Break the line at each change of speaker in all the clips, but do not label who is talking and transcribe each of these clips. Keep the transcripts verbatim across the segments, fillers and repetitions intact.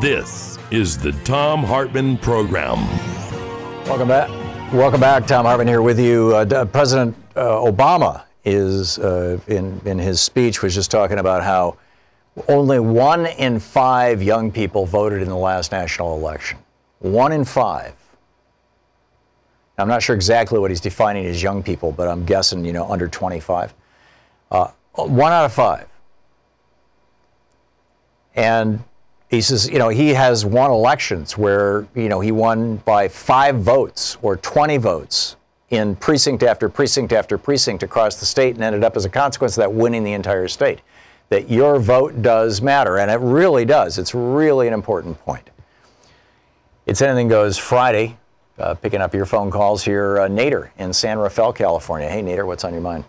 This is the Thom Hartmann Program.
Welcome back. Welcome back. Thom Hartmann here with you. Uh, President uh, Obama is, uh, in, in his speech, was just talking about how only one in five young people voted in the last national election. One in five. I'm not sure exactly what he's defining as young people, but I'm guessing, you know, under twenty-five. Uh, one out of five. And he says, you know, he has won elections where, you know, he won by five votes or twenty votes in precinct after precinct after precinct across the state, and ended up as a consequence of that winning the entire state. That your vote does matter, and it really does. It's really an important point. It's Anything Goes Friday. Uh, picking up your phone calls here, uh, Nader in San Rafael, California. Hey, Nader, what's on your mind?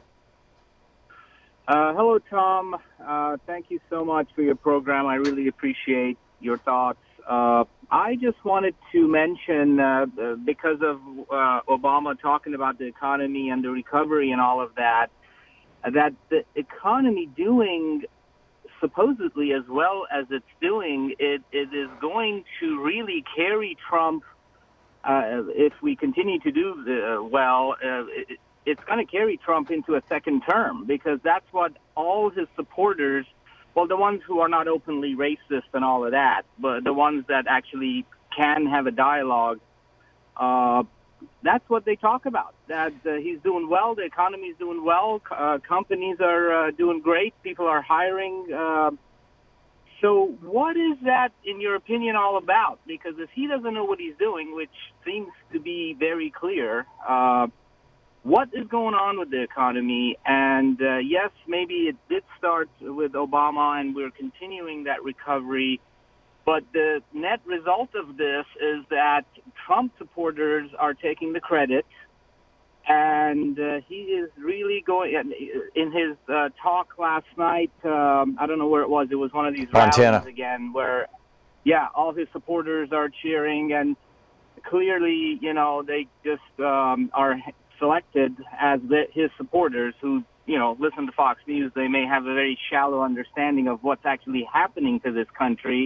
Uh, hello, Tom. Uh, thank you so much for your program. I really appreciate your thoughts. Uh, I just wanted to mention, uh, because of uh, Obama talking about the economy and the recovery and all of that, that the economy doing supposedly as well as it's doing, it, it is going to really carry Trump. Uh, if we continue to do uh, well, uh, it, it's going to carry Trump into a second term, because that's what all his supporters, well, the ones who are not openly racist and all of that, but the ones that actually can have a dialogue, uh, that's what they talk about, that uh, he's doing well, the economy is doing well, uh, companies are uh, doing great, people are hiring. Uh, so what is that, in your opinion, all about? Because if he doesn't know what he's doing, which seems to be very clear, uh, what is going on with the economy? And uh, yes, maybe it did start with Obama, and we're continuing that recovery. But the net result of this is that Trump supporters are taking the credit, and uh, he is really going, in his uh, talk last night, um, I don't know where it was, it was one of these
Montana.
rallies again, where, yeah, all his supporters are cheering, and clearly, you know, they just um, are selected as the, his supporters who, you know, listen to Fox News. They may have a very shallow understanding of what's actually happening to this country.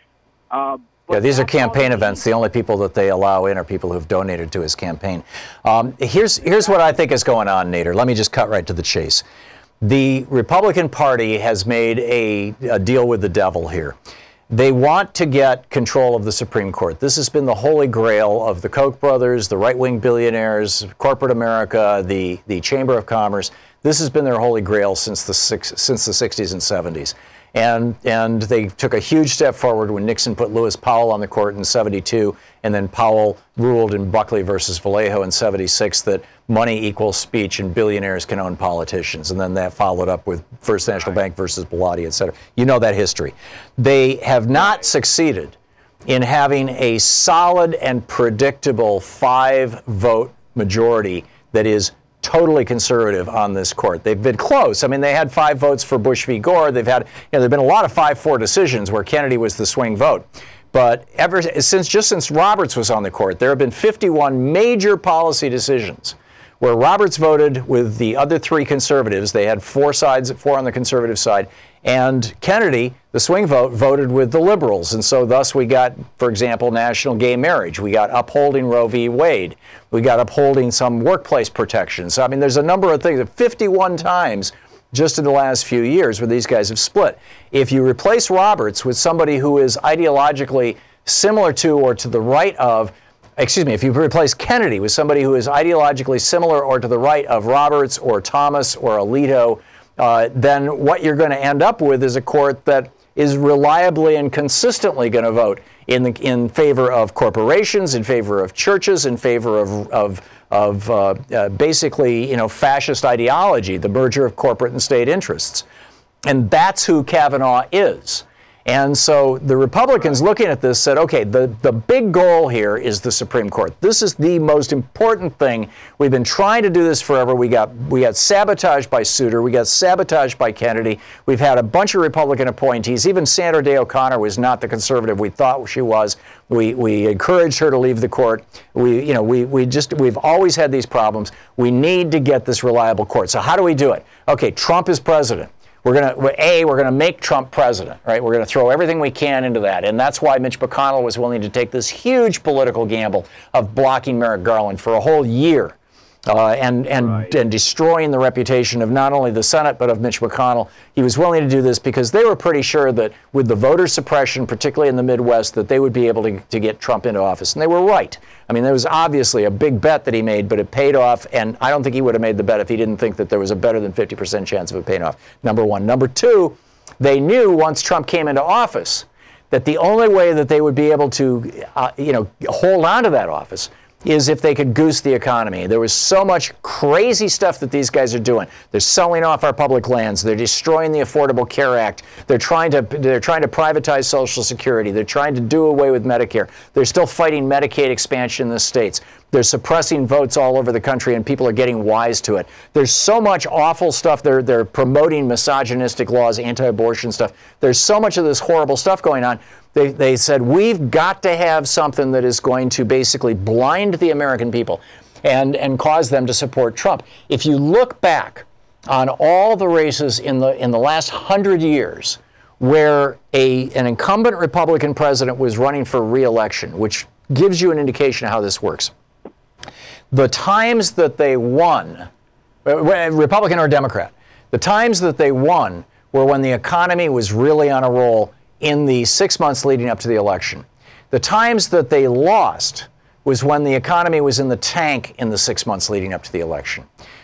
Uh,
Yeah, these are campaign events. The only people that they allow in are people who've donated to his campaign. Um, here's here's what I think is going on, Nader. Let me just cut right to the chase. The Republican Party has made a, a deal with the devil here. They want to get control of the Supreme Court. This has been the holy grail of the Koch brothers, the right-wing billionaires, corporate America, the, the Chamber of Commerce. This has been their holy grail since the six, since the sixties and seventies. And and they took a huge step forward when Nixon put Lewis Powell on the court in seventy-two, and then Powell ruled in Buckley versus Vallejo in seventy-six that money equals speech and billionaires can own politicians. And then that followed up with First National Bank versus Bilotti, et cetera. You know that history. They have not succeeded in having a solid and predictable five-vote majority that is totally conservative on this court. They've been close. I mean, they had five votes for Bush v. Gore. They've had, you know, there've been a lot of five four decisions where Kennedy was the swing vote. But ever since, just since Roberts was on the court, there have been fifty-one major policy decisions where Roberts voted with the other three conservatives. They had four sides, four on the conservative side, and Kennedy, the swing vote, voted with the liberals. And so thus we got, for example, national gay marriage. We got upholding Roe v. Wade. We got upholding some workplace protections. I mean, there's a number of things, fifty-one times just in the last few years where these guys have split. If you replace Roberts with somebody who is ideologically similar to or to the right of, excuse me, if you replace Kennedy with somebody who is ideologically similar or to the right of Roberts or Thomas or Alito, uh, then what you're going to end up with is a court that is reliably and consistently going to vote in the, in favor of corporations, in favor of churches, in favor of of, of uh, uh, basically, you know, fascist ideology, the merger of corporate and state interests. And that's who Kavanaugh is. And so the Republicans looking at this said, okay, the, the big goal here is the Supreme Court. This is the most important thing. We've been trying to do this forever. We got we got sabotaged by Souter. We got sabotaged by Kennedy. We've had a bunch of Republican appointees. Even Sandra Day O'Connor was not the conservative we thought she was. We we encouraged her to leave the court. We you know we we just we've always had these problems. We need to get this reliable court. So how do we do it? Okay, Trump is president. we're going to, A, we're going to make Trump president, right? We're going to throw everything we can into that. And that's why Mitch McConnell was willing to take this huge political gamble of blocking Merrick Garland for a whole year. Uh, and and,
right.
and destroying the reputation of not only the Senate, but of Mitch McConnell. He was willing to do this because they were pretty sure that with the voter suppression, particularly in the Midwest, that they would be able to, to get Trump into office. And they were right. I mean, there was obviously a big bet that he made, but it paid off. And I don't think he would have made the bet if he didn't think that there was a better than fifty percent chance of it paying off, number one. Number two, they knew once Trump came into office that the only way that they would be able to, uh, you know, hold on to that office is if they could goose the economy. There was so much crazy stuff that these guys are doing. They're selling off our public lands. They're destroying the Affordable Care Act. They're trying to they're trying to privatize Social Security. They're trying to do away with Medicare. They're still fighting Medicaid expansion in the states. They're suppressing votes all over the country, and people are getting wise to it. There's so much awful stuff. They're they're promoting misogynistic laws, anti-abortion stuff. There's so much of this horrible stuff going on. They, they said, we've got to have something that is going to basically blind the American people and, and cause them to support Trump. If you look back on all the races in the in the last hundred years where a, an incumbent Republican president was running for re-election, which gives you an indication of how this works, the times that they won, Republican or Democrat, the times that they won were when the economy was really on a roll in the six months leading up to the election. The times that they lost was when the economy was in the tank in the six months leading up to the election.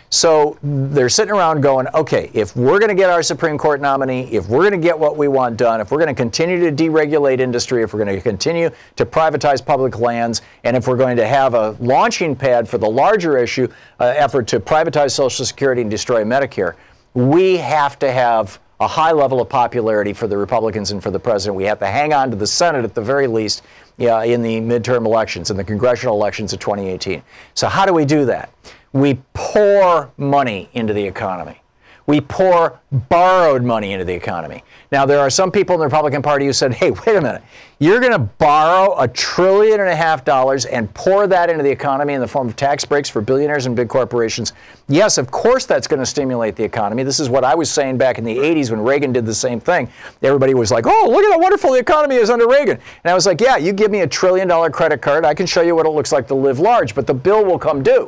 So they're sitting around going, okay, if we're going to get our Supreme Court nominee, if we're going to get what we want done, if we're going to continue to deregulate industry, if we're going to continue to privatize public lands, and if we're going to have a launching pad for the larger issue uh, effort to privatize Social Security and destroy Medicare, we have to have a high level of popularity for the Republicans and for the president. We have to hang on to the Senate at the very least yeah, in the midterm elections, in the congressional elections of twenty eighteen. So how do we do that? We pour money into the economy. We pour borrowed money into the economy. Now, there are some people in the Republican Party who said, hey, wait a minute, you're going to borrow a trillion and a half dollars and pour that into the economy in the form of tax breaks for billionaires and big corporations. Yes, of course that's going to stimulate the economy. This is what I was saying back in the eighties when Reagan did the same thing. Everybody was like, oh, look at how wonderful the economy is under Reagan. And I was like, yeah, you give me a trillion dollar credit card, I can show you what it looks like to live large, but the bill will come due.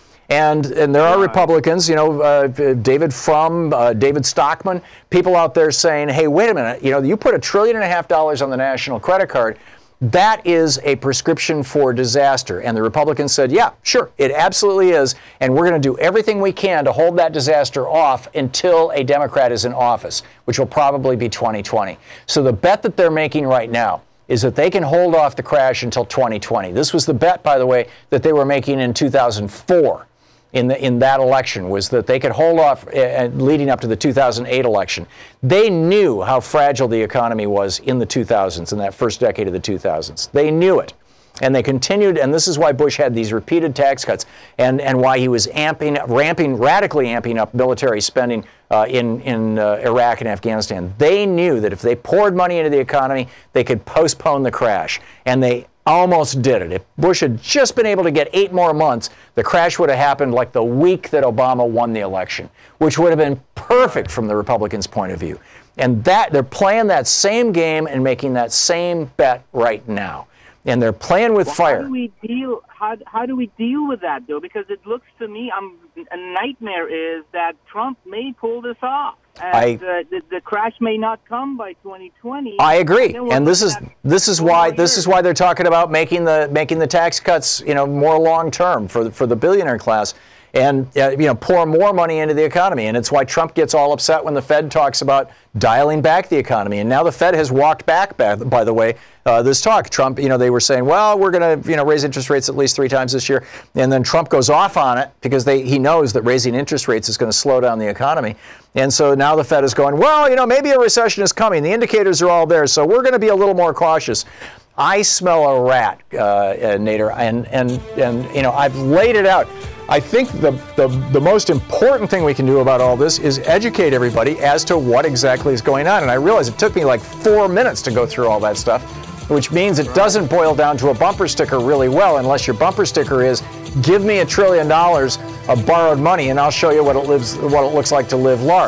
And and there are Republicans, you know, uh, David Frum, uh, David Stockman, people out there saying, hey, wait a minute, you know, you put a trillion and a half dollars on the national credit card. That is a prescription for disaster. And the Republicans said, yeah, sure, it absolutely is. And we're going to do everything we can to hold that disaster off until a Democrat is in office, which will probably be twenty twenty. So the bet that they're making right now is that they can hold off the crash until twenty twenty. This was the bet, by the way, that they were making in two thousand four. In, the, in that election, was that they could hold off uh, leading up to the two thousand eight election. They knew how fragile the economy was in the two thousands, in that first decade of the two thousands. They knew it. And they continued, and this is why Bush had these repeated tax cuts, and, and why he was amping, ramping, radically amping up military spending uh, in, in uh, Iraq and Afghanistan. They knew that if they poured money into the economy, they could postpone the crash. And they almost did it. If Bush had just been able to get eight more months, the crash would have happened like the week that Obama won the election, which would have been perfect from the Republicans' point of view. And that they're playing that same game and making that same bet right now. And they're playing with
well,
fire.
How do we deal? How, how do we deal with that, though? Because it looks to me, um, a nightmare is that Trump may pull this off. And
I,
uh, the, the crash may not come by twenty twenty.
I agree, and,
and
this is this is why this is why they're talking about making the making the tax cuts, you know, more long term for the, for the billionaire class, and uh, you know, pour more money into the economy. And it's why Trump gets all upset when the Fed talks about dialing back the economy. And now the Fed has walked back, by, by the way, uh, this talk. Trump, you know, they were saying, well, we're going to, you know, raise interest rates at least three times this year. And then Trump goes off on it because they, he knows that raising interest rates is going to slow down the economy. And so now the Fed is going, well, you know, maybe a recession is coming. The indicators are all there. So we're going to be a little more cautious. I smell a rat, uh, uh, Nader, and, and, and, you know, I've laid it out. I think the, the, the most important thing we can do about all this is educate everybody as to what exactly is going on. And I realize it took me like four minutes to go through all that stuff, which means it doesn't boil down to a bumper sticker really well, unless your bumper sticker is, give me a trillion dollars of borrowed money and I'll show you what it lives, what it looks like to live large.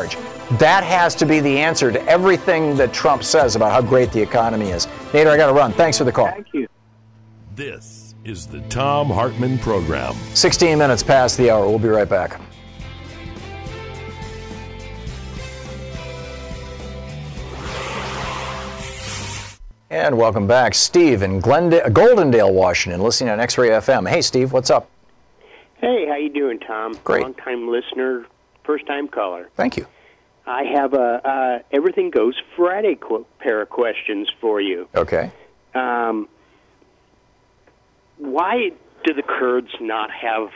That has to be the answer to everything that Trump says about how great the economy is. Nader, I got to run. Thanks for the call.
Thank you.
This is the Thom Hartmann Program.
sixteen minutes past the hour. We'll be right back. And welcome back. Steve in Glenda- Goldendale, Washington, listening on X-Ray F M. Hey, Steve, what's up?
Hey, how you doing, Tom?
Great.
Long-time listener, first-time caller.
Thank you.
I have a uh, Everything Goes Friday qu- pair of questions for you.
Okay.
Um, why do the Kurds not have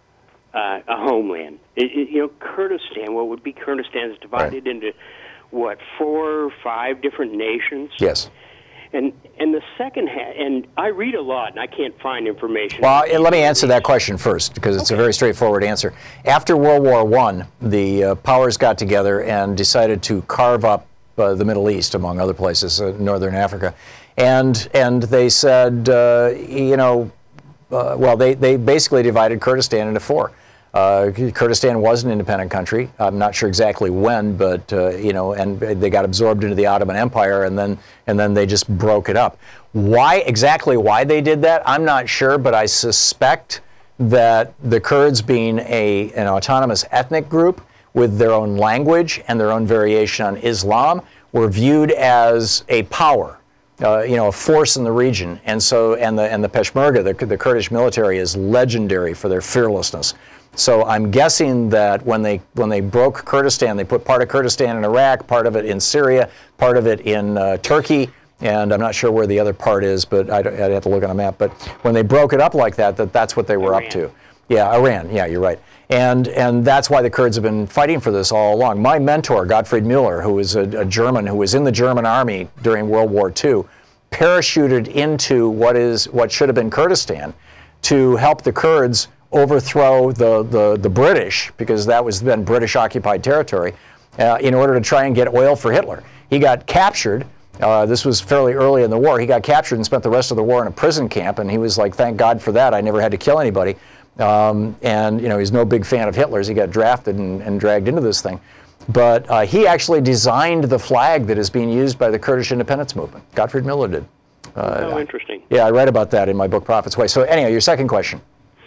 uh, a homeland? It, it, you know, Kurdistan, what would be Kurdistan, is divided
Right.
into, what, four or five different nations?
Yes.
And and the second half, and I read a lot, and I can't find information.
Well, and let me answer that question first, because it's
Okay.
a very straightforward answer. After World War One, the uh, powers got together and decided to carve up uh, the Middle East, among other places, uh, Northern Africa, and and they said, uh, you know, uh, well, they, they basically divided Kurdistan into four. Uh, Kurdistan was an independent country. I'm not sure exactly when, but uh, you know, and they got absorbed into the Ottoman Empire, and then and then they just broke it up. Why exactly why they did that, I'm not sure, but I suspect that the Kurds, being a an autonomous ethnic group with their own language and their own variation on Islam, were viewed as a power. Uh, you know, a force in the region, and so and the and the Peshmerga, the, the Kurdish military, is legendary for their fearlessness. So I'm guessing that when they when they broke Kurdistan, they put part of Kurdistan in Iraq, part of it in Syria, part of it in uh, Turkey, and I'm not sure where the other part is, but I'd, I'd have to look on a map. But when they broke it up like that, that that's what they were
Iran.
up to. Yeah, Iran. Yeah, you're right. And and that's why the Kurds have been fighting for this all along. My mentor, Gottfried Müller, who was a, a German who was in the German army during World War Two, parachuted into what is what should have been Kurdistan to help the Kurds overthrow the, the, the British, because that was then British occupied territory, uh, in order to try and get oil for Hitler. He got captured. Uh, this was fairly early in the war. He got captured and spent the rest of the war in a prison camp, and he was like, thank God for that. I never had to kill anybody. Um, and, you know, he's no big fan of Hitler's. He got drafted and, and dragged into this thing. But uh, he actually designed the flag that is being used by the Kurdish independence movement. Gottfried Müller did. Uh,
oh, interesting.
Yeah, I write about that in my book, Prophet's Way. So anyway, your second question.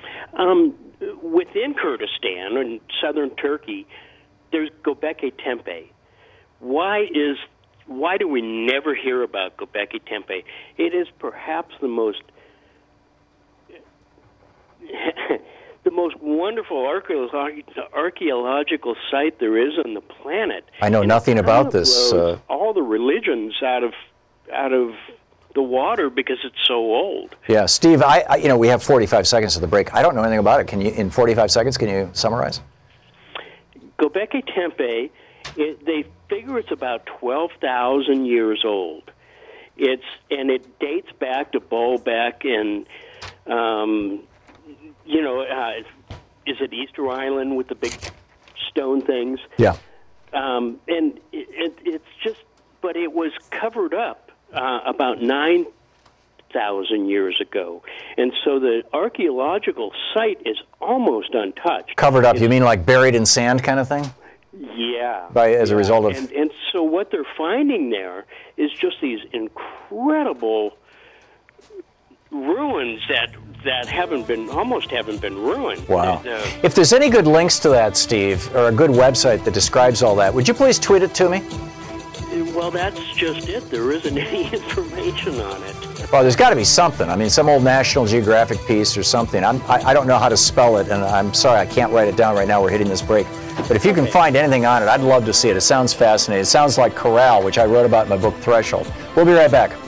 Um, within Kurdistan and southern Turkey, there's Göbekli Tepe. Why is why do we never hear about Göbekli Tepe? It is perhaps the most the most wonderful archaeological site there is on the planet.
I know
and
nothing about this.
Uh,
uh,
all the religions out of out of the water because it's so old.
Yeah, Steve, I, I you know we have forty-five seconds to the break. I don't know anything about it. Can you, in forty-five seconds, can you summarize?
Göbekli Tepe, it, they figure it's about twelve thousand years old. It's and it dates back to Baalbek and, um, you know, uh, is it Easter Island with the big stone things?
Yeah.
Um, and it, it, it's just, but it was covered up uh, about nine thousand years ago. And so the archaeological site is almost untouched.
Covered up,
it's,
you mean like buried in sand kind of thing?
Yeah.
By, as
yeah.
a result of...
And, and so what they're finding there is just these incredible ruins that that haven't been, almost haven't been ruined.
Wow.
Uh,
if there's any good links to that, Steve, or a good website that describes all that, would you please tweet it to me?
Well, that's just it. There isn't any information on it.
Well, there's got to be something. I mean, some old National Geographic piece or something. I'm, I, I don't know how to spell it, and I'm sorry I can't write it down right now. We're hitting this break. But if you can find anything on it, I'd love to see it. It sounds fascinating. It sounds like Corral, which I wrote about in my book, Threshold. We'll be right back.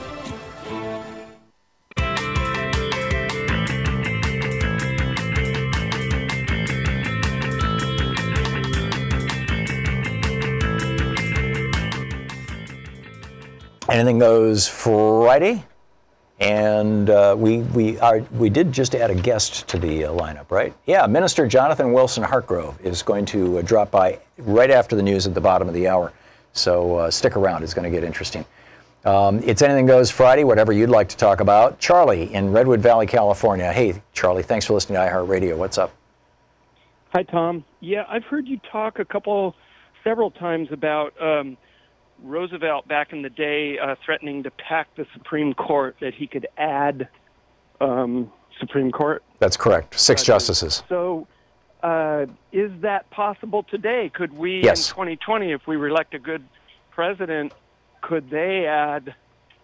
Anything Goes Friday, and uh, we we are we did just add a guest to the uh, lineup, right? Yeah, Minister Jonathan Wilson Hartgrove is going to uh, drop by right after the news at the bottom of the hour. So uh, stick around; it's going to get interesting. Um, it's Anything Goes Friday, whatever you'd like to talk about. Charlie in Redwood Valley, California. Hey, Charlie, thanks for listening to iHeartRadio. What's up?
Hi, Tom. Yeah, I've heard you talk a couple several times about um, Roosevelt back in the day uh, threatening to pack the Supreme Court that he could add um, Supreme Court.
That's correct. Six
judges.
justices.
So uh, is that possible today? Could we,
yes.
in twenty twenty, if we elect a good president, could they add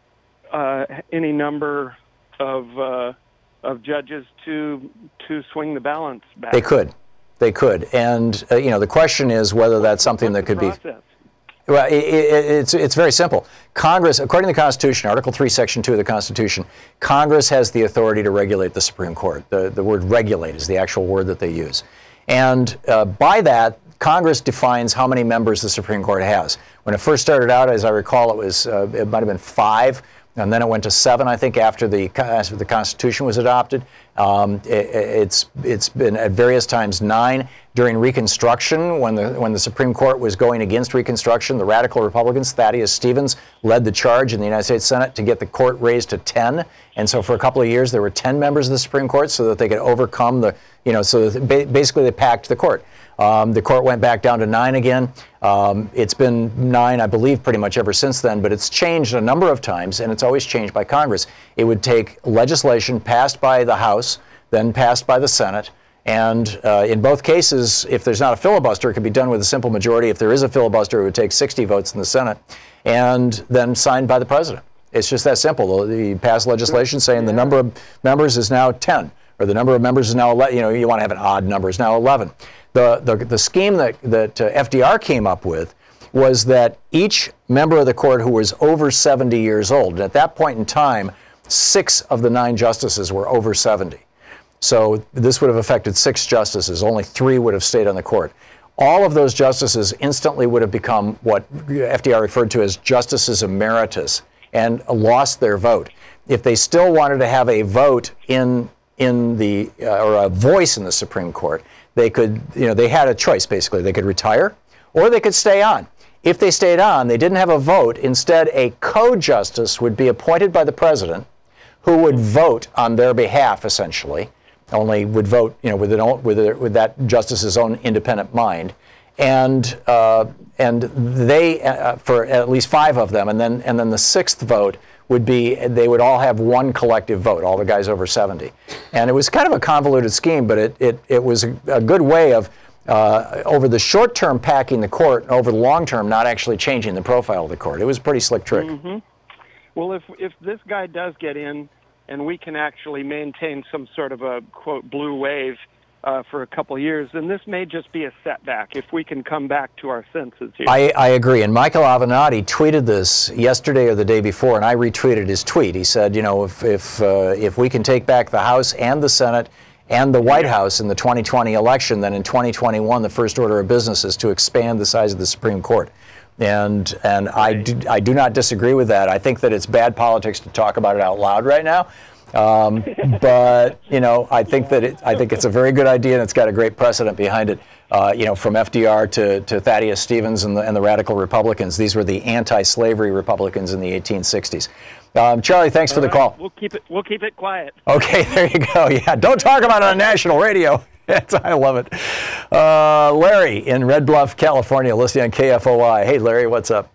uh, any number of uh, of judges to to swing the balance back?
They could. They could. And, uh, you know, the question is whether that's something that could be... Well, it, it, it's it's very simple. Congress, according to the Constitution, Article three, Section two of the Constitution, Congress has the authority to regulate the Supreme Court. The, the word regulate is the actual word that they use. And uh, by that, Congress defines how many members the Supreme Court has. When it first started out, as I recall, it was uh, it might have been five, and then it went to seven, I think, after the after the Constitution was adopted. Um, it, it's it's been at various times nine. During Reconstruction, when the when the Supreme Court was going against Reconstruction, the radical Republicans, Thaddeus Stevens, led the charge in the United States Senate to get the court raised to ten. And so for a couple of years, there were ten members of the Supreme Court so that they could overcome the, you know, so that basically they packed the court. Um, the court went back down to nine again. Um, it's been nine, I believe, pretty much ever since then, but it's changed a number of times, and it's always changed by Congress. It would take legislation passed by the House, then passed by the Senate, and uh, in both cases, if there's not a filibuster, it could be done with a simple majority. If there is a filibuster, it would take sixty votes in the Senate, and then signed by the president. It's just that simple. You pass legislation saying the number of members is now ten, or the number of members is now eleven. You know, you want to have an odd number, is now eleven. The, the, the scheme that, that uh, F D R came up with was that each member of the court who was over seventy years old, and at that point in time, six of the nine justices were over seventy. So this would have affected six justices. Only three would have stayed on the court. All of those justices instantly would have become what F D R referred to as justices emeritus and lost their vote. If they still wanted to have a vote in in the uh, or a voice in the Supreme Court, they could, you know, they had a choice basically. They could retire or they could stay on. If they stayed on, they didn't have a vote. Instead, a co-justice would be appointed by the president who would vote on their behalf, essentially. Only would vote, you know, with an, with, a, with that justice's own independent mind, and uh, and they uh, for at least five of them, and then and then the sixth vote would be they would all have one collective vote, all the guys over seventy, and it was kind of a convoluted scheme, but it it it was a, a good way of uh, over the short term packing the court, and over the long term not actually changing the profile of the court. It was a pretty slick trick.
Mm-hmm. Well, if if this guy does get in, and we can actually maintain some sort of a, quote, blue wave uh, for a couple of years, then this may just be a setback if we can come back to our senses here.
I, I agree. And Michael Avenatti tweeted this yesterday or the day before, and I retweeted his tweet. He said, you know, if, if, uh, if we can take back the House and the Senate and the White House in the twenty twenty election, then in twenty twenty-one, the first order of business is to expand the size of the Supreme Court. And and right. I, do, I do not disagree with that. I think that it's bad politics to talk about it out loud right now. Um, but, you know, I think that it, I think it's a very good idea, and it's got a great precedent behind it. Uh, you know, from F D R to, to Thaddeus Stevens and the, and the radical Republicans. These were the anti-slavery Republicans in the eighteen sixties. Um, Charlie, thanks for the call.
We'll keep it. We'll keep it quiet.
Okay, there you go. Yeah, don't talk about it on national radio. I love it. Uh, Larry in Red Bluff, California, listening on K F O I. Hey, Larry, what's up?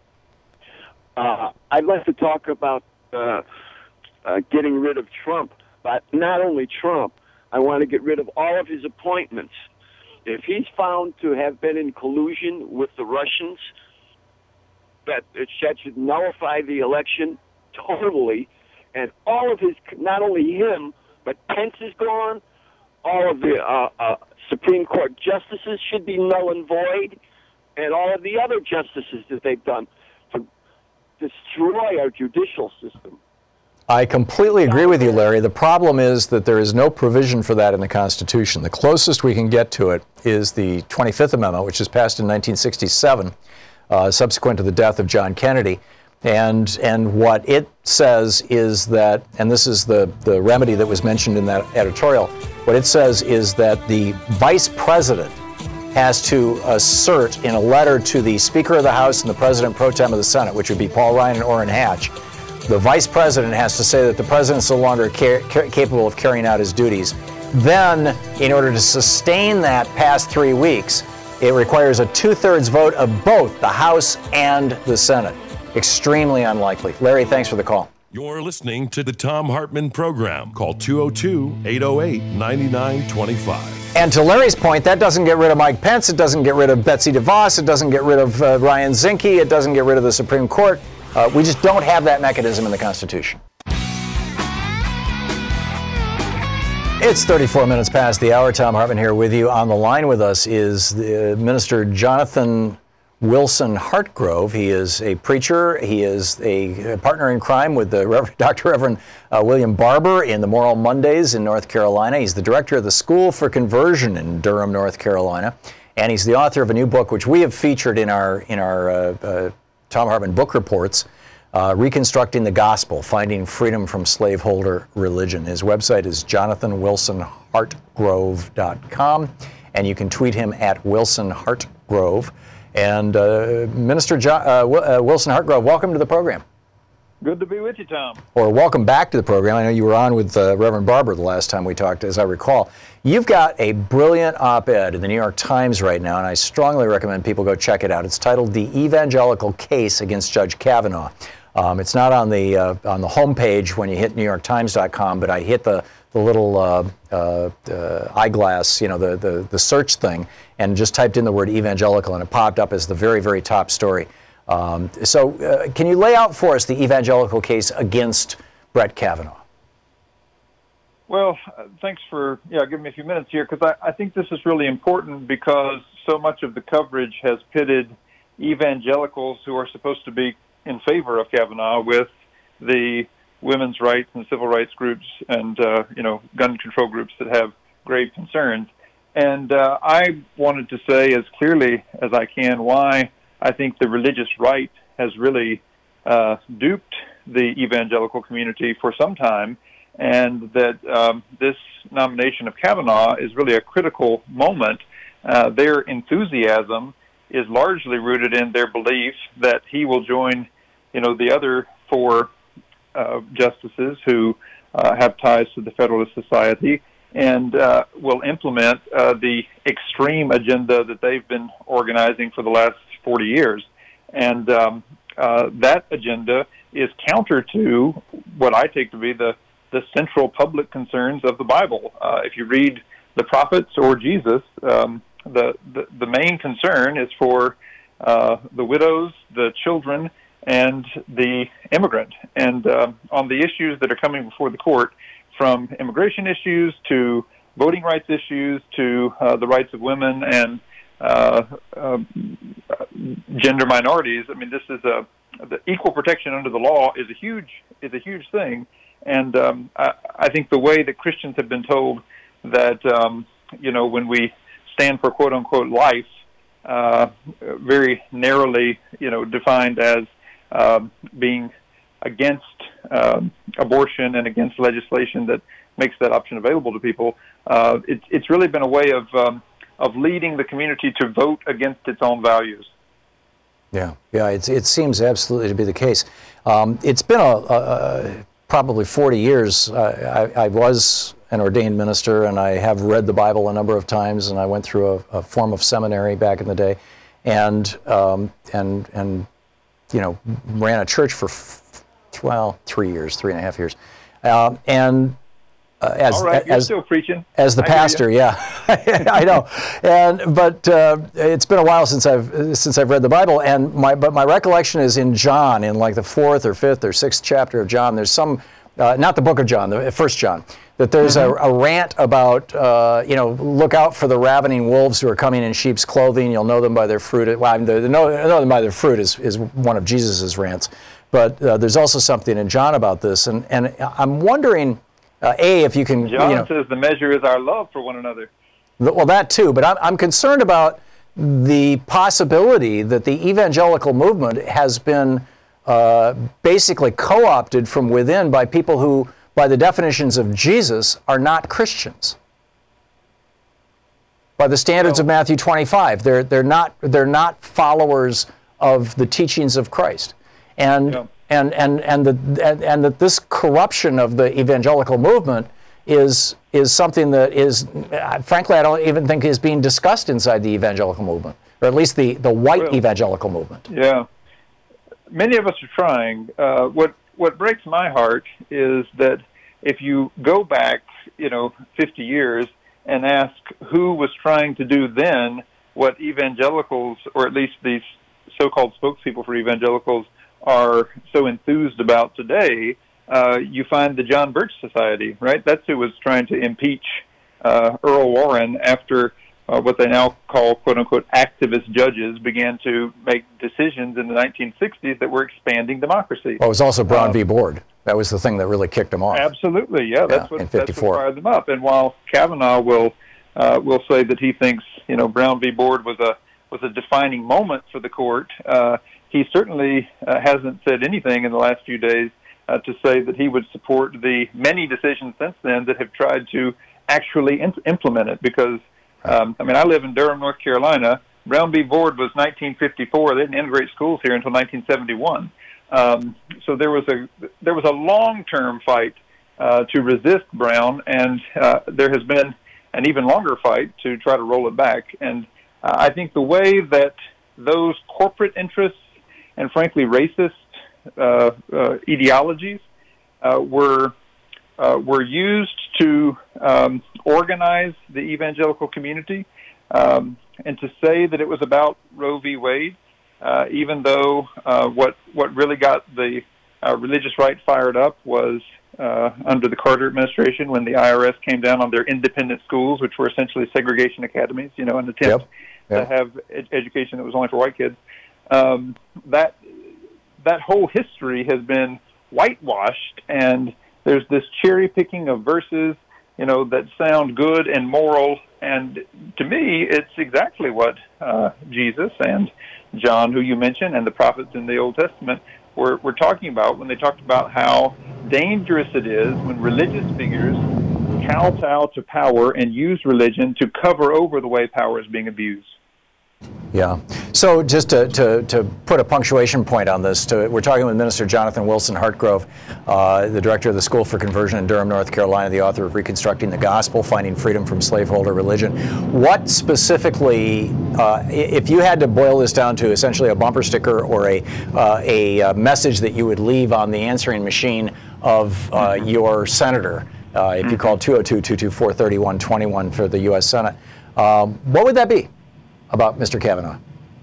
Uh, I'd like to talk about uh, uh, getting rid of Trump, but not only Trump. I want to get rid of all of his appointments. If he's found to have been in collusion with the Russians, that it should nullify the election totally, and all of his, not only him, but Pence is gone. All of the uh, uh, Supreme Court justices should be null and void, and all of the other justices that they've done to destroy our judicial system.
I completely agree with you, Larry. The problem is that there is no provision for that in the Constitution. The closest we can get to it is the twenty-fifth Amendment, which was passed in nineteen sixty-seven, uh, subsequent to the death of John Kennedy. And and what it says is that, and this is the, the remedy that was mentioned in that editorial, what it says is that the vice president has to assert in a letter to the Speaker of the House and the President pro tem of the Senate, which would be Paul Ryan and Orrin Hatch, the vice president has to say that the president is no longer ca- ca- capable of carrying out his duties. Then, in order to sustain that past three weeks, It requires a two-thirds vote of both the House and the Senate. Extremely unlikely. Larry, thanks for the call.
You're listening to the Thom Hartmann Program. Call two oh two, eight oh eight, nine nine two five.
And to Larry's point, that doesn't get rid of Mike Pence. It doesn't get rid of Betsy DeVos. It doesn't get rid of uh, Ryan Zinke. It doesn't get rid of the Supreme Court. Uh, we just don't have that mechanism in the Constitution. It's thirty-four minutes past the hour. Thom Hartmann here with you. On the line with us is the Minister Jonathan Wilson Hartgrove. He is a preacher. He is a partner in crime with the Reverend, Doctor Reverend uh, William Barber in the Moral Mondays in North Carolina. He's the director of the School for Conversion in Durham, North Carolina, and he's the author of a new book which we have featured in our in our uh, uh, Thom Hartmann book reports. Uh, Reconstructing the Gospel, Finding Freedom from Slaveholder Religion. His website is jonathan wilson hartgrove dot com, and you can tweet him at Wilson Hartgrove. And uh, Minister jo- uh, uh, Wilson Hartgrove, welcome to the program.
Good to be with you, Tom.
Or welcome back to the program. I know you were on with uh, Reverend Barber the last time we talked, as I recall. You've got a brilliant op-ed in the New York Times right now, and I strongly recommend people go check it out. It's titled "The Evangelical Case Against Judge Kavanaugh." Um, it's not on the uh, on the homepage when you hit new york times dot com, but I hit the the little uh, uh, uh, eyeglass, you know, the, the the search thing, and just typed in the word evangelical, and it popped up as the very, very top story. Um, so, uh, can you lay out for us the evangelical case against Brett Kavanaugh?
Well, uh, thanks for yeah giving me a few minutes here, because I, I think this is really important, because so much of the coverage has pitted evangelicals who are supposed to be in favor of Kavanaugh with the women's rights and civil rights groups and, uh, you know, gun control groups that have grave concerns. And uh, I wanted to say as clearly as I can why I think the religious right has really uh, duped the evangelical community for some time, and that um, this nomination of Kavanaugh is really a critical moment. Uh, their enthusiasm is largely rooted in their belief that he will join you know, the other four uh, justices who uh, have ties to the Federalist Society and uh, will implement uh, the extreme agenda that they've been organizing for the last forty years. And um, uh, that agenda is counter to what I take to be the, the central public concerns of the Bible. Uh, if you read the prophets or Jesus, um, the, the, the main concern is for uh, the widows, the children, and the immigrant. And uh, on the issues that are coming before the court, from immigration issues to voting rights issues to uh, the rights of women and uh, uh, gender minorities, I mean, this is a the equal protection under the law is a huge is a huge thing. And um, I, I think the way that Christians have been told that um, you know when we stand for quote unquote life, uh, very narrowly you know defined as Um, being against um, abortion and against legislation that makes that option available to people, uh, it, it's really been a way of um, of leading the community to vote against its own values.
Yeah, yeah, it's, it seems absolutely to be the case. Um, it's been a, a, a probably forty years. Uh, I, I was an ordained minister, and I have read the Bible a number of times, and I went through a, a form of seminary back in the day, and um, and and. you know, ran a church for, well, three years, three and a half years. Um, and uh, as,
All right, you're
as,
still preaching.
As the
I
pastor, yeah, I know. And, but uh, it's been a while since I've, since I've read the Bible. And my, but my recollection is in John, in like the fourth or fifth or sixth chapter of John, there's some, uh, not the book of John, the first John, that there's mm-hmm. a, a rant about, uh, you know, look out for the ravening wolves who are coming in sheep's clothing. You'll know them by their fruit. Well, the, the know, know them by their fruit is, is one of Jesus's rants. But uh, there's also something in John about this. And, and I'm wondering, uh, A, if you can...
John
you know,
says the measure is our love for one another.
Well, that too. But I'm, I'm concerned about the possibility that the evangelical movement has been uh, basically co-opted from within by people who, by the definitions of Jesus, are not Christians. By the standards of Matthew twenty-five, they're they're not they're not followers of the teachings of Christ, and yeah. and and and the and, and that this corruption of the evangelical movement is is something that is, uh, frankly, I don't even think is being discussed inside the evangelical movement, or at least the, the white well, evangelical movement.
Yeah. Many of us are trying. Uh, what what breaks my heart is that if you go back, you know, fifty years and ask who was trying to do then what evangelicals, or at least these so-called spokespeople for evangelicals, are so enthused about today, uh, you find the John Birch Society, right? That's who was trying to impeach uh, Earl Warren after uh, what they now call, quote-unquote, activist judges began to make decisions in the nineteen sixties that were expanding democracy.
Oh, it was also Brown
um,
v. Board. That was the thing that really kicked them off.
Absolutely, yeah. That's,
yeah,
what, that's what fired them up. And while Kavanaugh will uh, will say that he thinks, you know, Brown v. Board was a was a defining moment for the court, uh, he certainly uh, hasn't said anything in the last few days uh, to say that he would support the many decisions since then that have tried to actually in- implement it. Because, um, I mean, I live in Durham, North Carolina. Brown v. Board was nineteen fifty-four. They didn't integrate schools here until nineteen seventy-one. Um, so there was a there was a long-term fight uh, to resist Brown, and uh, there has been an even longer fight to try to roll it back. And uh, I think the way that those corporate interests and, frankly, racist uh, uh, ideologies uh, were uh, were used to um, organize the evangelical community, um, and to say that it was about Roe v. Wade. Uh, even though uh, what what really got the uh, religious right fired up was uh, under the Carter administration, when the I R S came down on their independent schools, which were essentially segregation academies, you know, an attempt
yep. Yep.
to have ed- education that was only for white kids. Um, that that whole history has been whitewashed, and there's this cherry picking of verses, you know, that sound good and moral. And to me, it's exactly what uh, Jesus and John, who you mentioned, and the prophets in the Old Testament were, were talking about when they talked about how dangerous it is when religious figures kowtow to power and use religion to cover over the way power is being abused.
Yeah. So just to, to, to put a punctuation point on this, to, we're talking with Minister Jonathan Wilson Hartgrove, uh, the director of the School for Conversion in Durham, North Carolina, the author of Reconstructing the Gospel, Finding Freedom from Slaveholder Religion. What specifically, uh, if you had to boil this down to essentially a bumper sticker or a, uh, a uh, message that you would leave on the answering machine of uh, your senator, uh, if you called two oh two, two two four, three one two one for the U S Senate, um, what would that be about Mister Kavanaugh?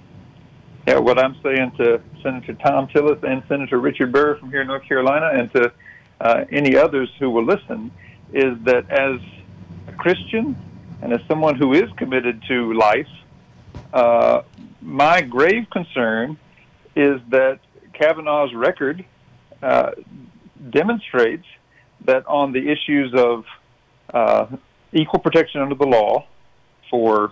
Yeah, what I'm saying to Senator Thom Tillis and Senator Richard Burr from here in North Carolina, and to uh, any others who will listen, is that as a Christian and as someone who is committed to life, uh, my grave concern is that Kavanaugh's record uh, demonstrates that on the issues of uh, equal protection under the law for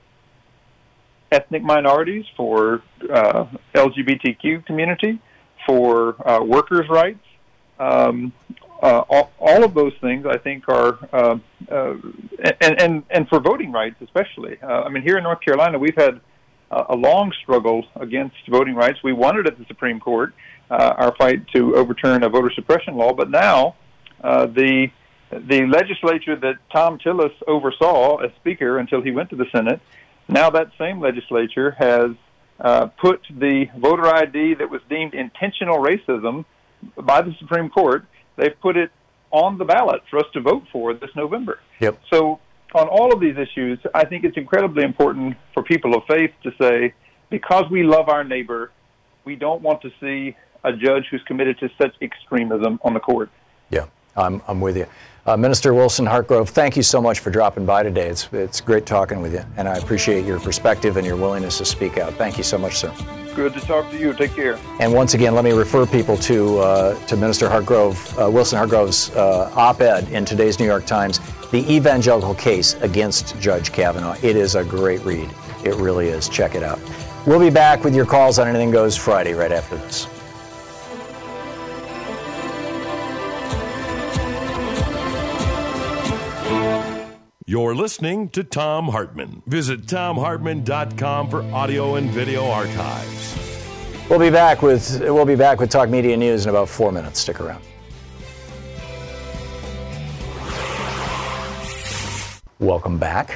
ethnic minorities, for uh, L G B T Q community, for uh, workers' rights, um, uh, all, all of those things I think are, uh, uh, and, and, and for voting rights especially. Uh, I mean, here in North Carolina, we've had uh, a long struggle against voting rights. We won it at the Supreme Court, uh, our fight to overturn a voter suppression law, but now uh, the the legislature that Thom Tillis oversaw as Speaker until he went to the Senate, now that same legislature has uh, put the voter I D that was deemed intentional racism by the Supreme Court, they've put it on the ballot for us to vote for this November.
Yep.
So on all of these issues, I think it's incredibly important for people of faith to say, because we love our neighbor, we don't want to see a judge who's committed to such extremism on the court.
Yeah, I'm, I'm with you. Uh, Minister Wilson Hartgrove, thank you so much for dropping by today. It's, it's great talking with you, and I appreciate your perspective and your willingness to speak out. Thank you so much, sir.
Good to talk to you. Take care.
And once again, let me refer people to uh, to Minister Hartgrove, uh, Wilson Hartgrove's uh, op-ed in today's New York Times, The Evangelical Case Against Judge Kavanaugh. It is a great read. It really is. Check it out. We'll be back with your calls on Anything Goes Friday right after this.
You're listening to Thom Hartmann. Visit Thom Hartmann dot com for audio and video archives.
We'll be back with we'll be back with Talk Media News in about four minutes. Stick around. welcome back.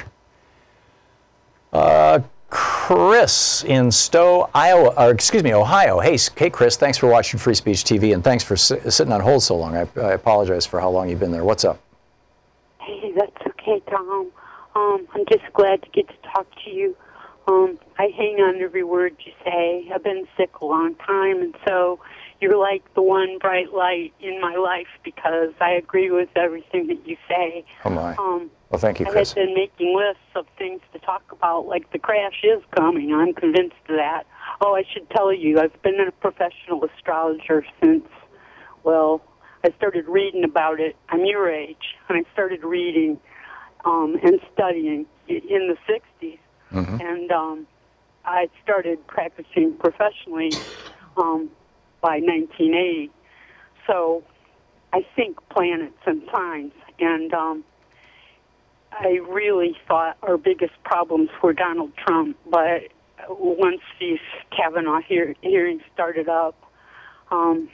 Uh, Chris in Stowe, Iowa, or excuse me, Ohio. Hey, hey, Chris, thanks for watching Free Speech T V, and thanks for si- sitting on hold so long. I, I apologize for how long you've been there. What's up?
Hey, that's okay, Tom. Um, I'm just glad to get to talk to you. Um, I hang on every word you say. I've been sick a long time, and so you're like the one bright light in my life because I agree with everything that you say.
Oh, my.
Um,
well, thank you,
I
Chris.
had been making lists of things to talk about, like the crash is coming. I'm convinced of that. Oh, I should tell you, I've been a professional astrologer since, well, I started reading about it. I'm your age, and I started reading um, and studying in the sixties. Mm-hmm. And um, I started practicing professionally um, by nineteen eighty. So I think planets and signs. And um, I really thought our biggest problems were Donald Trump. But once these Kavanaugh hear- hearings started up, um,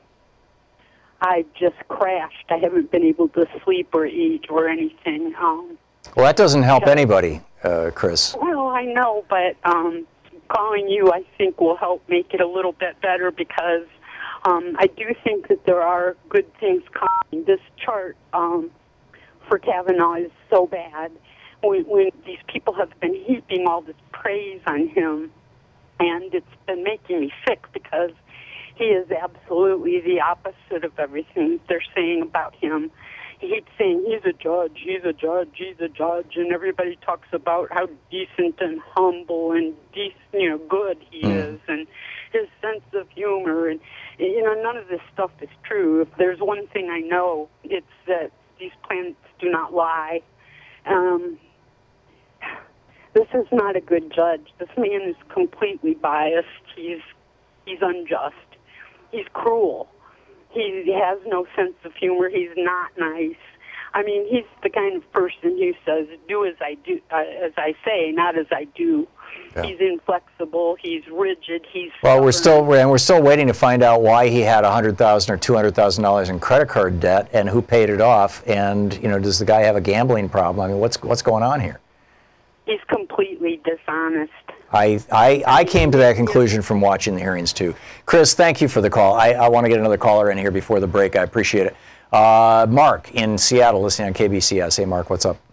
I just crashed. I haven't been able to sleep or eat or anything. Um,
well, that doesn't help anybody, uh, Chris.
Well, I know, but um, calling you, I think, will help make it a little bit better because um, I do think that there are good things coming. This chart um, for Kavanaugh is so bad. When, when these people have been heaping all this praise on him, and it's been making me sick because he is absolutely the opposite of everything they're saying about him. He keeps saying he's a judge, he's a judge, he's a judge, and everybody talks about how decent and humble and decent, you know, good he mm. is, and his sense of humor, and you know, none of this stuff is true. If there's one thing I know, it's that these planets do not lie. Um, this is not a good judge. This man is completely biased. He's he's unjust. He's cruel. He has no sense of humor. He's not nice. I mean, he's the kind of person who says, "Do as I do, uh, as I say, not as I do." Yeah. He's inflexible. He's rigid. He's
well.
stubborn.
We're still and we're still waiting to find out why he had a hundred thousand or two hundred thousand dollars in credit card debt and who paid it off. And you know, does the guy have a gambling problem? I mean, what's what's going on here?
He's completely dishonest.
I, I, I came to that conclusion from watching the hearings, too. Chris, thank you for the call. I, I want to get another caller in here before the break. I appreciate it. Uh, Mark in Seattle, listening on K B C S. Hey, Mark, what's up?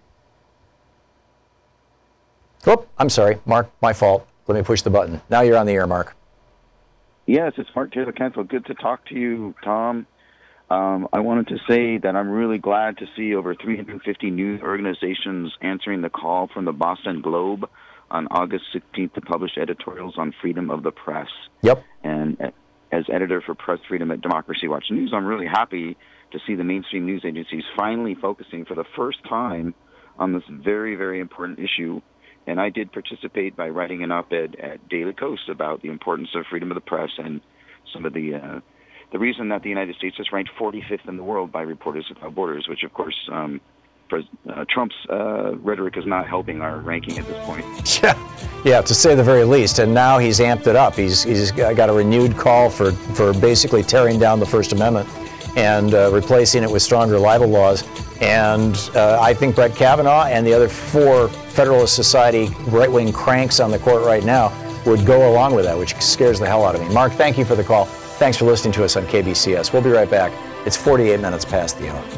Oh, I'm sorry. Mark, my fault. Let me push the button. Now you're on the air, Mark.
Yes, it's Mark Taylor Canfield. Good to talk to you, Tom. Um, I wanted to say that I'm really glad to see over three hundred fifty news organizations answering the call from the Boston Globe on August sixteenth to publish editorials on freedom of the press.
Yep.
And as editor for Press Freedom at Democracy Watch News, I'm really happy to see the mainstream news agencies finally focusing for the first time on this very, very important issue. And I did participate by writing an op-ed at Daily Kos about the importance of freedom of the press and some of the uh, the reason that the United States is ranked forty-fifth in the world by Reporters Without Borders, which, of course, um, Uh, Trump's uh, rhetoric is not helping our ranking at this point.
Yeah, yeah, to say the very least. And now he's amped it up. He's he's got a renewed call for, for basically tearing down the First Amendment and uh, replacing it with stronger libel laws. And uh, I think Brett Kavanaugh and the other four Federalist Society right-wing cranks on the court right now would go along with that, which scares the hell out of me. Mark, thank you for the call. Thanks for listening to us on K B C S. We'll be right back. It's forty-eight minutes past the hour.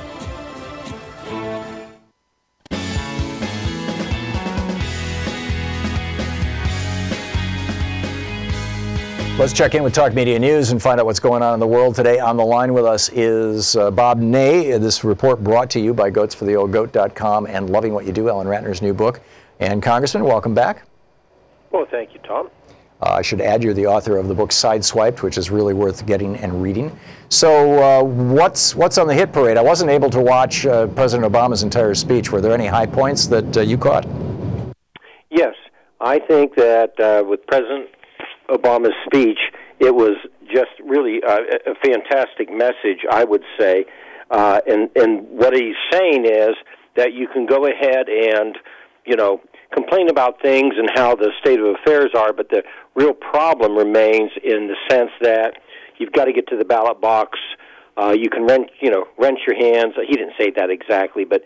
Let's check in with Talk Media News and find out what's going on in the world today. On the line with us is uh, Bob Ney. This report brought to you by goats for the old goat dot com and Loving What You Do, Ellen Ratner's new book. And Congressman, welcome back.
Well, thank you, Tom.
Uh, I should add you're the author of the book Sideswiped, which is really worth getting and reading. So uh, what's what's on the hit parade? I wasn't able to watch uh, President Obama's entire speech. Were there any high points that uh, you caught?
Yes. I think that uh, with President Obama's speech, it was just really uh, a fantastic message, I would say. Uh, and, and what he's saying is that you can go ahead and, you know, complain about things and how the state of affairs are, but the real problem remains in the sense that you've got to get to the ballot box. Uh, you can wrench, you know, wrench your hands. He didn't say that exactly, but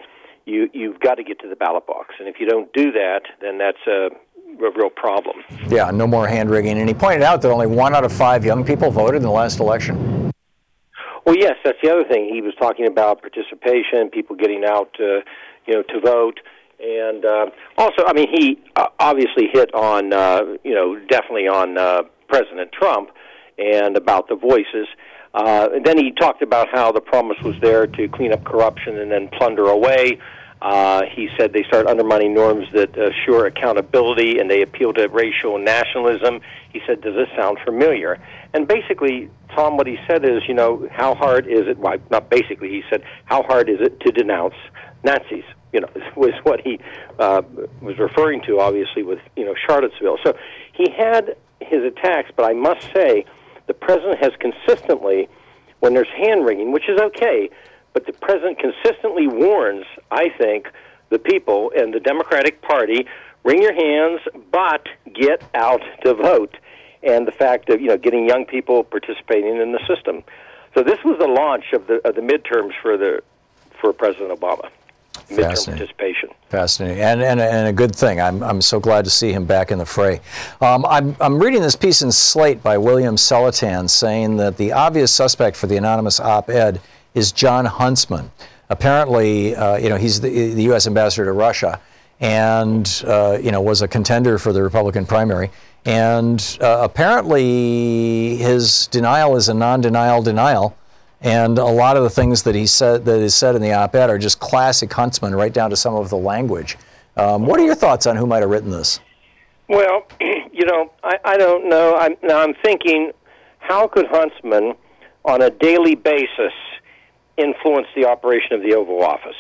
you, you've got to get to the ballot box. And if you don't do that, then that's a, a real problem.
Yeah, no more hand-rigging. And he pointed out that only one out of five young people voted in the last election.
Well, yes, that's the other thing. He was talking about participation, people getting out, uh, you know, to vote. And uh, also, I mean, he uh, obviously hit on, uh, you know, definitely on uh, President Trump and about the voices. Uh, and then he talked about how the promise was there to clean up corruption and then plunder away. Uh, he said they start undermining norms that assure accountability, and they appeal to racial nationalism. He said, does this sound familiar? And basically, Tom, what he said is, you know, how hard is it, well, not basically, he said, how hard is it to denounce Nazis? You know, was what he uh, was referring to, obviously, with, you know, Charlottesville. So he had his attacks, but I must say the president has consistently, when there's hand-wringing, which is okay, but the president consistently warns, I think, the people and the Democratic Party, wring your hands, but get out to vote. And the fact of, you know, getting young people participating in the system. So this was the launch of the of the midterms for the for President Obama. Midterm participation.
Fascinating, and, and and a good thing. I'm I'm so glad to see him back in the fray. Um, I'm I'm reading this piece in Slate by William Selatan saying that the obvious suspect for the anonymous op-ed is John Huntsman. Apparently, uh, you know, he's the, the U S ambassador to Russia, and uh, you know, was a contender for the Republican primary. And uh, apparently, his denial is a non-denial denial. And a lot of the things that he said that is said in the op-ed are just classic Huntsman, right down to some of the language. Um, what are your thoughts on who might have written this?
Well, you know, I, I don't know. I'm, now I'm thinking, how could Huntsman, on a daily basis, influence the operation of the Oval Office?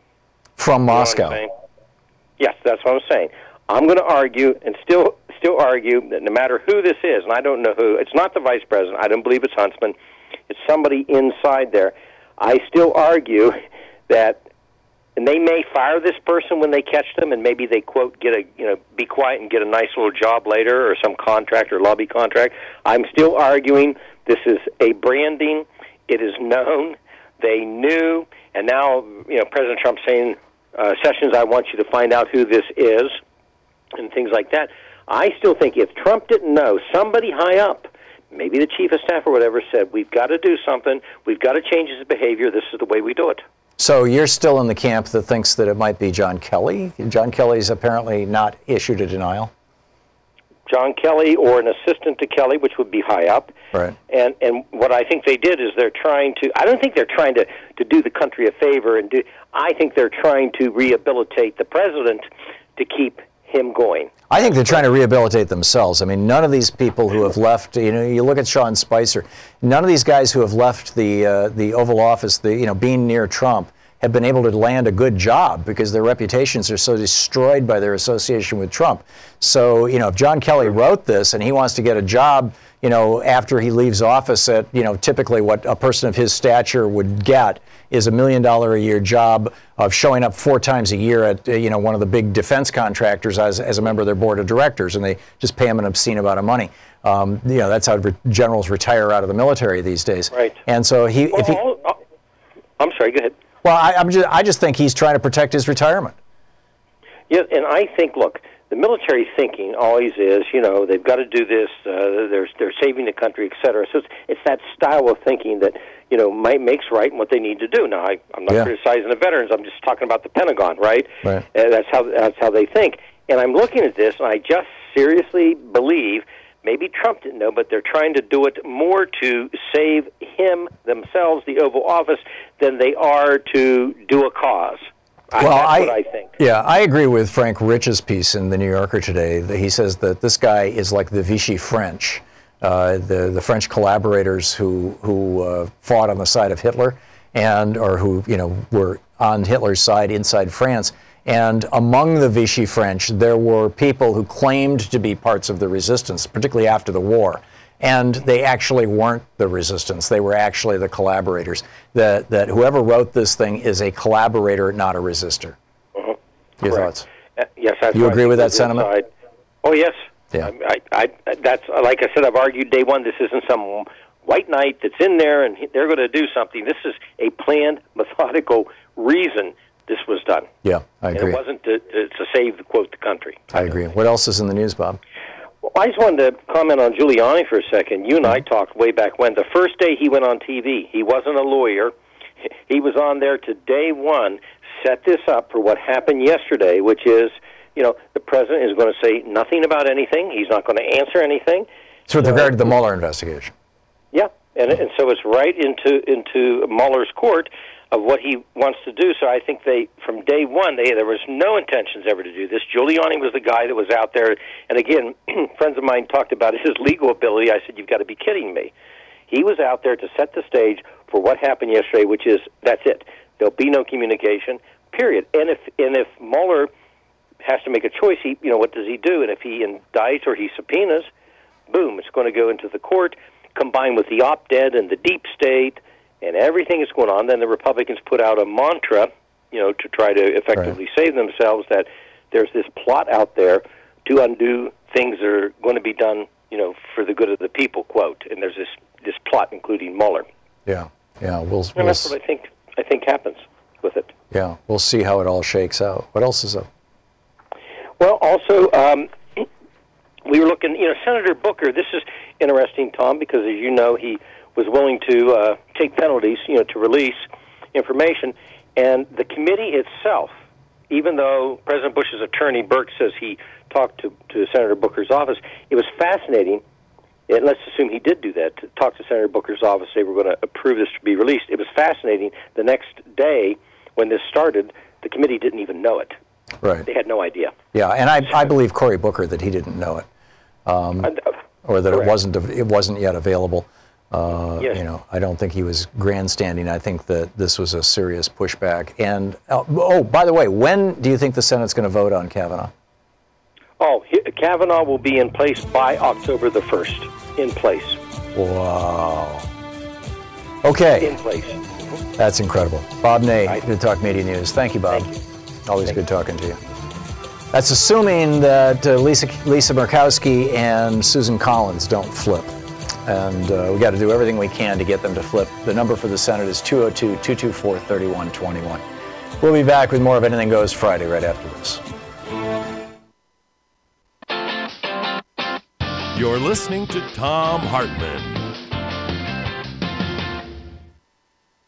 From Moscow.
You know what I'm saying? Yes, that's what I'm saying. I'm going to argue and still still argue that no matter who this is, and I don't know who, it's not the vice president. I don't believe it's Huntsman. It's somebody inside there. I still argue that, and they may fire this person when they catch them, and maybe they, quote, get a, you know, be quiet and get a nice little job later, or some contract or lobby contract. I'm still arguing this is a branding. It is known. They knew, and now, you know, President Trump saying, uh, Sessions, I want you to find out who this is, and things like that. I still think if Trump didn't know, somebody high up, maybe the chief of staff or whatever, said, we've got to do something, we've got to change his behavior, this is the way we do it.
So you're still in the camp that thinks that it might be John Kelly? John Kelly's apparently not issued a denial?
John Kelly or an assistant to Kelly, which would be high up.
Right.
And and what I think they did is they're trying to, I don't think they're trying to, to do the country a favor, and do. I think they're trying to rehabilitate the president to keep him going.
I think they're trying to rehabilitate themselves. I mean, none of these people who have left, you know, you look at Sean Spicer, none of these guys who have left the uh, the Oval Office, the you know, being near Trump, have been able to land a good job because their reputations are so destroyed by their association with Trump. So, you know, if John Kelly wrote this and he wants to get a job, you know, after he leaves office at, you know, typically what a person of his stature would get is a million dollar a year job of showing up four times a year at, you know, one of the big defense contractors as, as a member of their board of directors, and they just pay him an obscene amount of money. Um, you know, that's how re- generals retire out of the military these days.
Right.
And so he,
well,
if he,
oh, I'm sorry, go ahead.
Well, I, I'm just, I just think he's trying to protect his retirement.
Yeah, and I think, look, the military thinking always is, you know, they've got to do this, uh, they're, they're saving the country, et cetera. So it's, it's that style of thinking that, you know, might, makes right and what they need to do. Now, I, I'm not yeah. criticizing the veterans. I'm just talking about the Pentagon, right?
Right.
Uh, that's how that's how they think. And I'm looking at this, and I just seriously believe, maybe Trump didn't know, but they're trying to do it more to save him, themselves, the Oval Office, than they are to do a cause.
Well,
I, that's
I,
what I think.
Yeah, I agree with Frank Rich's piece in The New Yorker today. That he says that this guy is like the Vichy French, uh, the the French collaborators who who uh, fought on the side of Hitler, and or who you know were on Hitler's side inside France. And among the Vichy French, there were people who claimed to be parts of the resistance, particularly after the war. And they actually weren't the resistance. They were actually the collaborators. That that whoever wrote this thing is a collaborator, not a resistor.
Uh-huh.
Your
Correct.
thoughts?
Uh, yes, that's
you
right.
agree with that sentiment?
Inside. Oh, yes.
Yeah.
I, I, I, that's like I said. I've argued day one. This isn't some white knight that's in there and they're going to do something. This is a planned, methodical reason this was done.
Yeah, I agree.
And it wasn't to, to, to save, quote, the country.
I agree. What else is in the news, Bob?
Well, I just wanted to comment on Giuliani for a second. You and I talked way back when. The first day he went on T V, he wasn't a lawyer. He was on there to day one, set this up for what happened yesterday, which is, you know, the president is going to say nothing about anything. He's not going to answer anything.
So with regard to the Mueller investigation?
Yeah, and and so it's right into into Mueller's court of what he wants to do. So I think they, from day one, they there was no intentions ever to do this. Giuliani was the guy that was out there, and again, friends of mine talked about his legal ability. I said, you've got to be kidding me. He was out there to set the stage for what happened yesterday, which is, that's it. There'll be no communication, period. And if and if Mueller has to make a choice, he, you know, what does he do? And if he indicts or he subpoenas, boom, it's going to go into the court, combined with the op-ed and the deep state and everything that's going on. Then the Republicans put out a mantra, you know, to try to effectively right. save themselves, that there's this plot out there to undo things that are going to be done, you know, for the good of the people, quote. And there's this, this plot, including Mueller.
Yeah, yeah. We'll,
and
we'll
that's what I think, I think happens with it.
Yeah, we'll see how it all shakes out. What else is up?
Well, also, um, we were looking, you know, Senator Booker, this is interesting, Tom, because as you know, he was willing to uh, take penalties, you know, to release information. And the committee itself, even though President Bush's attorney, Burke, says he talked to, to Senator Booker's office, it was fascinating, and let's assume he did do that, to talk to Senator Booker's office, they were going to approve this to be released. It was fascinating. The next day, when this started, the committee didn't even know it.
Right.
They had no idea.
Yeah, and I, I believe Cory Booker that he didn't know it, um, or that Correct. it wasn't it wasn't yet available. Uh, yes. You know, I don't think he was grandstanding. I think that this was a serious pushback. And uh, oh, by the way, when do you think the Senate's going to vote on Kavanaugh?
Oh, he, Kavanaugh will be in place by October the first. In place.
Wow. Okay.
In place.
That's incredible. Bob Ney,
right.
Good Talk Media News. Thank you, Bob.
Thank you.
Always
Thank
good talking to you. That's assuming that uh, Lisa Lisa Murkowski and Susan Collins don't flip. And uh, we got to do everything we can to get them to flip. The number for the Senate is two oh two, two two four, three one two one. We'll be back with more of Anything Goes Friday right after this.
You're listening to Thom Hartmann.